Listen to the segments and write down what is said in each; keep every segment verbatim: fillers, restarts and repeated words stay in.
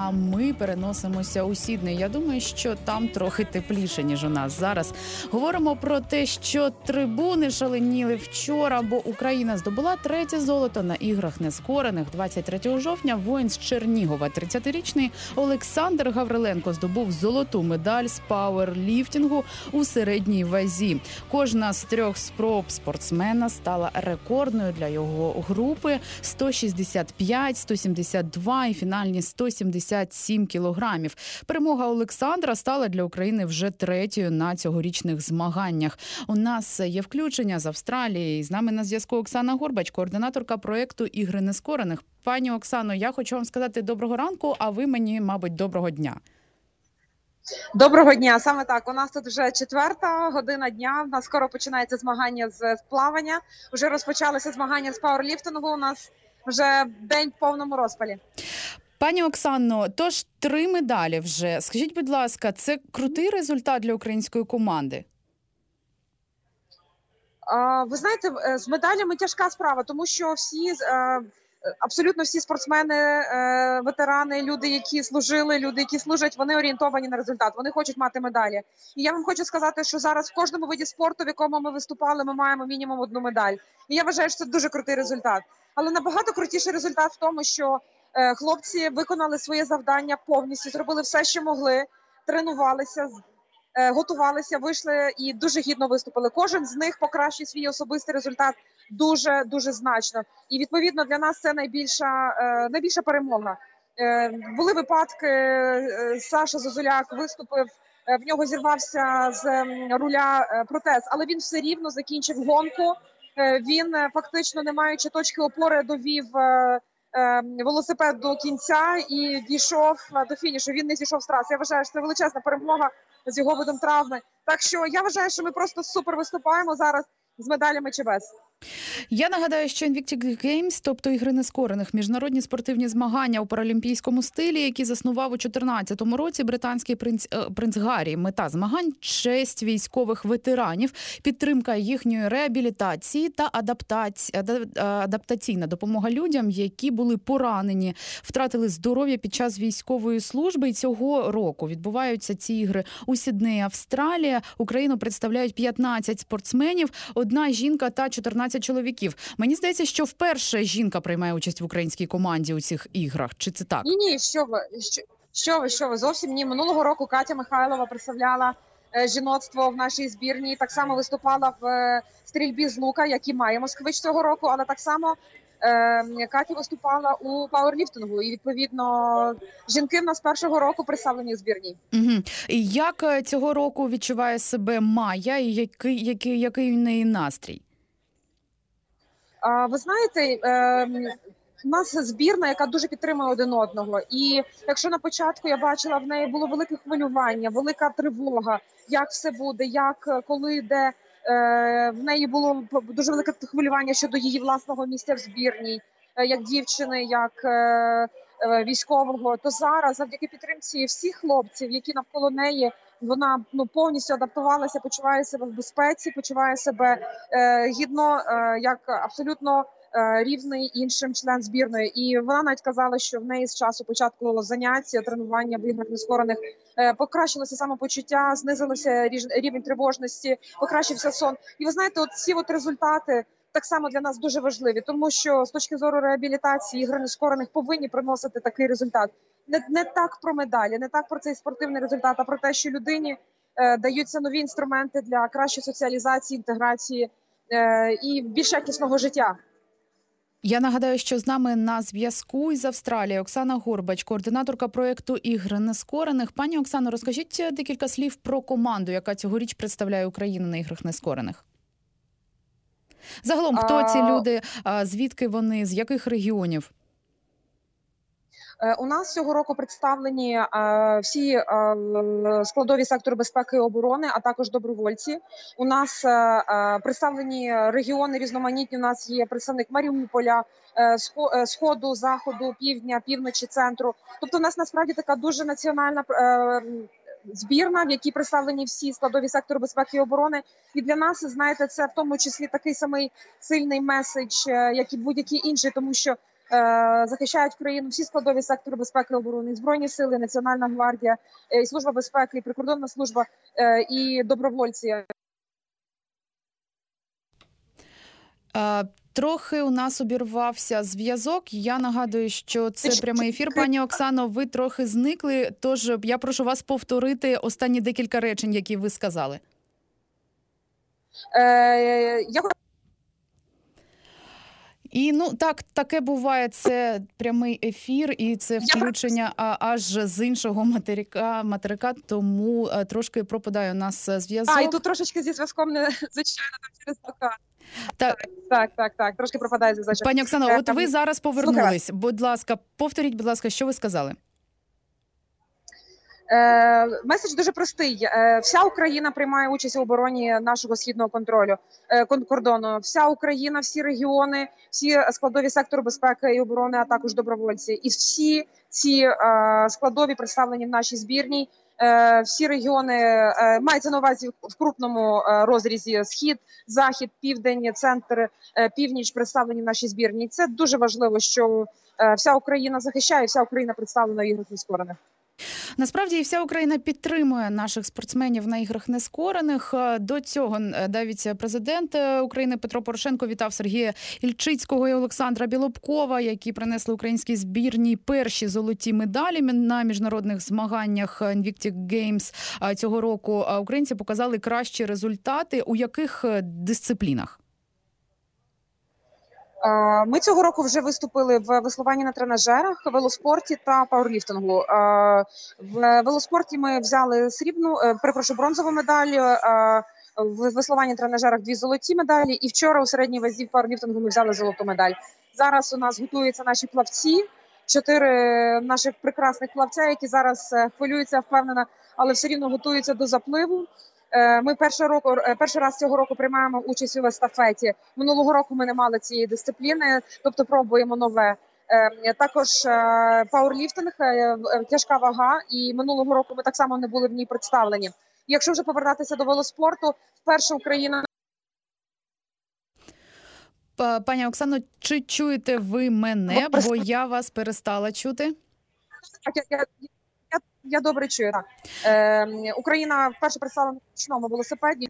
а ми переносимося у Сідней. Я думаю, що там трохи тепліше, ніж у нас зараз. Говоримо про те, що трибуни шаленіли вчора, бо Україна здобула третє золото на іграх нескорених. двадцять третього жовтня воїн з Чернігова, тридцятирічний Олександр Гавриленко здобув золоту медаль з пауерліфтингу у середній вазі. Кожна з трьох спроб спортсмена стала рекордною для його групи – сто шістдесят п'ять, сто сімдесят два і фінальні сто сімдесят сім кілограмів. Перемога Олександра стала для України вже третьою на цьогорічних змаганнях. У нас є включення з Австралії. З нами на зв'язку Оксана Горбач, координаторка проєкту «Ігри нескорених». Пані Оксано, я хочу вам сказати доброго ранку, а ви мені, мабуть, доброго дня. Доброго дня. Саме так. У нас тут вже четверта година дня. У нас скоро починається змагання з плавання. Вже розпочалися змагання з пауерліфтингу. У нас вже день в повному розпалі. Пані Оксано, тож три медалі вже. Скажіть, будь ласка, це крутий результат для української команди? А, ви знаєте, з медалями тяжка справа, тому що всі... Абсолютно всі спортсмени, ветерани, люди, які служили, люди, які служать, вони орієнтовані на результат, вони хочуть мати медалі. І я вам хочу сказати, що зараз в кожному виді спорту, в якому ми виступали, ми маємо мінімум одну медаль. І я вважаю, що це дуже крутий результат. Але набагато крутіший результат в тому, що хлопці виконали своє завдання повністю, зробили все, що могли, тренувалися, готувалися, вийшли і дуже гідно виступили. Кожен з них покращив свій особистий результат дуже дуже значно. І відповідно для нас це найбільша найбільша перемога. Були випадки, Саша Зозуляк виступив, в нього зірвався з руля протез, але він все рівно закінчив гонку. Він фактично, не маючи точки опори, довів велосипед до кінця і дійшов до фінішу. Він не зійшов з траси. Я вважаю, що це величезна перемога з його видом травми. Так що я вважаю, що ми просто супер виступаємо зараз з медалями чи без. Я нагадаю, що Invictus Games, тобто ігри нескорених, міжнародні спортивні змагання у паралімпійському стилі, які заснував у чотирнадцятому році британський принц, е, принц Гаррі. Мета змагань – честь військових ветеранів, підтримка їхньої реабілітації та адаптація, адаптаційна допомога людям, які були поранені, втратили здоров'я під час військової служби. І цього року відбуваються ці ігри у Сіднеї, Австралія. Україну представляють п'ятнадцять спортсменів, одна жінка та чотирнадцять чоловіків. Мені здається, що вперше жінка приймає участь в українській команді у цих іграх. Чи це так? Ні, ні, що ви, що, що ви, що ви, зовсім ні. Минулого року Катя Михайлова представляла е, жіноцтво в нашій збірній, так само виступала в е, стрільбі з лука, як і має Москвич цього року, але так само е, Катя виступала у пауерліфтингу. І, відповідно, жінки в нас першого року представлені в збірній. Угу. І як цього року відчуває себе Майя і який, який, який у неї настрій? Ви знаєте, у нас збірна, яка дуже підтримує один одного. І якщо на початку я бачила, в неї було велике хвилювання, велика тривога, як все буде, як, коли, де, в неї було дуже велике хвилювання щодо її власного місця в збірній, як дівчини, як військового, то зараз, завдяки підтримці всіх хлопців, які навколо неї, вона ну повністю адаптувалася, почуває себе в безпеці, почуває себе е, гідно, е, як абсолютно е, рівний іншим член збірної. І вона навіть казала, що в неї з часу початку заняття, тренування в іграх нескорених е, покращилося самопочуття, знизилося рівень тривожності, покращився сон. І ви знаєте, от ці от результати так само для нас дуже важливі, тому що з точки зору реабілітації ігри нескорених повинні приносити такий результат. Не, не так про медалі, не так про цей спортивний результат, а про те, що людині е, даються нові інструменти для кращої соціалізації, інтеграції е, і більш якісного життя. Я нагадаю, що з нами на зв'язку із Австралії Оксана Горбач, координаторка проєкту «Ігри нескорених». Пані Оксано, розкажіть декілька слів про команду, яка цьогоріч представляє Україну на іграх нескорених. Загалом, хто ці люди, звідки вони, з яких регіонів? У нас цього року представлені всі складові сектору безпеки і оборони, а також добровольці. У нас представлені регіони різноманітні. У нас є представник Маріуполя, Сходу, Заходу, Півдня, Півночі, Центру. Тобто у нас насправді така дуже національна збірна, в якій представлені всі складові сектору безпеки і оборони. І для нас, знаєте, це в тому числі такий самий сильний меседж, як і будь-який інший, тому що захищають країну всі складові сектори безпеки і оборони, і Збройні сили, Національна гвардія, і Служба безпеки, і Прикордонна служба, і добровольці. Трохи у нас обірвався зв'язок. Я нагадую, що це прямий ефір. Пані Оксано, ви трохи зникли, тож я прошу вас повторити останні декілька речень, які ви сказали. Е, я... І, ну, так, таке буває, це прямий ефір, і це включення а, аж з іншого материка, материка, тому а, трошки пропадає у нас зв'язок. А, і тут трошечки зі зв'язком, не, звичайно, там через блокаду. Так. так, так, так, трошки пропадає зв'язок. Пані Оксано, от ви зараз повернулись. Будь ласка, повторіть, будь ласка, що ви сказали? Е, меседж дуже простий. Е, вся Україна приймає участь у обороні нашого східного контролю, е, кордону. Вся Україна, всі регіони, всі складові сектору безпеки і оборони, а також добровольці. І всі ці е, складові представлені в нашій збірній. Е, всі регіони, е, мається на увазі в крупному е, розрізі схід, захід, південь, центр, е, північ представлені в нашій збірній. Це дуже важливо, що е, вся Україна захищає, вся Україна представлена в іграх нескорених. Насправді, і вся Україна підтримує наших спортсменів на іграх нескорених. До цього навіть президент України Петро Порошенко вітав Сергія Ільчицького і Олександра Білобкова, які принесли українській збірній перші золоті медалі на міжнародних змаганнях Invictus Games цього року. Українці показали кращі результати. У яких дисциплінах? Ми цього року вже виступили в веслуванні на тренажерах, велоспорті та пауерліфтингу. В велоспорті ми взяли срібну, перепрошую, бронзову медаль, в веслуванні на тренажерах дві золоті медалі, і вчора у середній вазі в пауерліфтингу ми взяли золоту медаль. Зараз у нас готуються наші плавці, чотири наших прекрасних плавця, які зараз хвилюються, впевнена, але все рівно готуються до запливу. Ми перший, року, перший раз цього року приймаємо участь у естафеті. Минулого року ми не мали цієї дисципліни, тобто пробуємо нове. Також пауерліфтинг, тяжка вага, і минулого року ми так само не були в ній представлені. Якщо вже повертатися до велоспорту, вперше Україна... Пані Оксано, чи чуєте ви мене, бо я вас перестала чути? Так, я... Я, я добре чую. Так. Е, Україна вперше представлена на ручному велосипеді.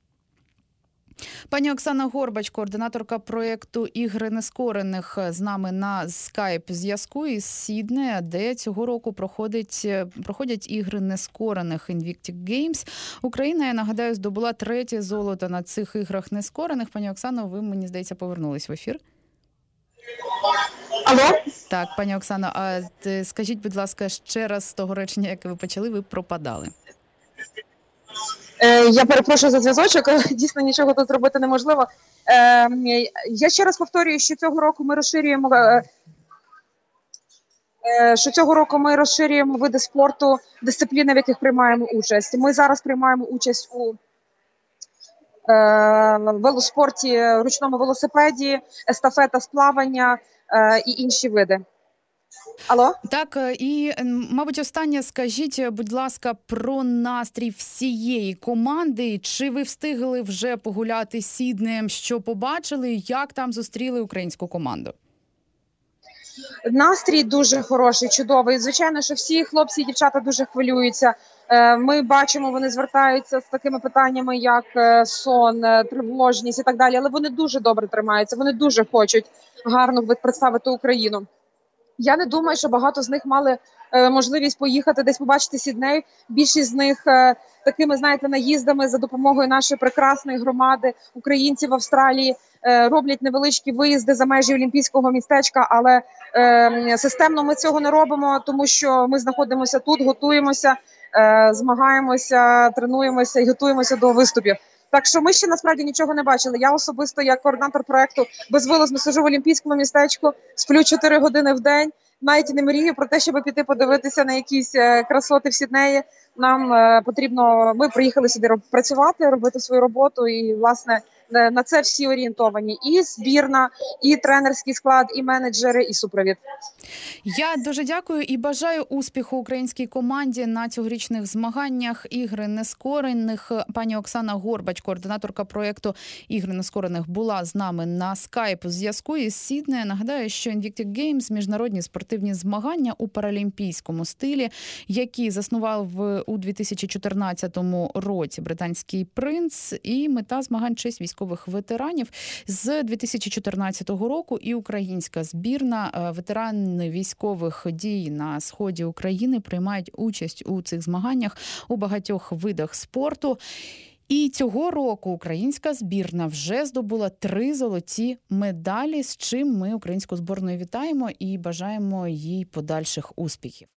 Пані Оксана Горбач, координаторка проєкту «Ігри нескорених», з нами на скайп-зв'язку із Сіднея, де цього року проходить, проходять ігри нескорених Invictus Games. Україна, я нагадаю, здобула третє золото на цих іграх нескорених. Пані Оксано, ви, мені здається, повернулись в ефір. Алло? Так, пані Оксано, а скажіть, будь ласка, ще раз з того речення, яке ви почали, ви пропадали. Е, я перепрошую за зв'язочок, дійсно нічого тут зробити неможливо. Е, я ще раз повторюю, що цього року ми розширюємо, е, що цього року ми розширюємо види спорту, дисципліни, в яких приймаємо участь. Ми зараз приймаємо участь у е, велоспорті, ручному велосипеді, естафета з плавання е, і інші види. Алло? Так, і, мабуть, останнє, скажіть, будь ласка, про настрій всієї команди. Чи ви встигли вже погуляти Сіднеєм, що побачили, як там зустріли українську команду? Настрій дуже хороший, чудовий. Звичайно, що всі хлопці і дівчата дуже хвилюються. Ми бачимо, вони звертаються з такими питаннями, як сон, тривожність і так далі. Але вони дуже добре тримаються, вони дуже хочуть гарно представити Україну. Я не думаю, що багато з них мали е, можливість поїхати десь побачити Сідней. Більшість з них е, такими, знаєте, наїздами за допомогою нашої прекрасної громади українців в Австралії е, роблять невеличкі виїзди за межі олімпійського містечка, але е, системно ми цього не робимо, тому що ми знаходимося тут, готуємося, е, змагаємося, тренуємося і готуємося до виступів. Так що ми ще насправді нічого не бачили. Я особисто, як координатор проекту, безвилазно сиджу в олімпійському містечку, сплю чотири години в день, навіть не мрію про те, щоб піти подивитися на якісь красоти в Сіднеї. Нам потрібно, ми приїхали сюди працювати, робити свою роботу і, власне, е, на це всі орієнтовані. І збірна, і тренерський склад, і менеджери, і супровід. Я дуже дякую і бажаю успіху українській команді на цьогорічних змаганнях ігри нескорених. Пані Оксана Горбач, координаторка проєкту ігри нескорених, була з нами на скайп у зв'язку із Сіднею. Нагадаю, що Invictic Games – міжнародні спортивні змагання у паралімпійському стилі, які заснував у дві тисячі чотирнадцятому році британський принц. І мета змагань – честь військових ветеранів. З дві тисячі чотирнадцятого року і українська збірна, ветерани військових дій на сході України, приймають участь у цих змаганнях у багатьох видах спорту. І цього року українська збірна вже здобула три золоті медалі, з чим ми українську збірну вітаємо і бажаємо їй подальших успіхів.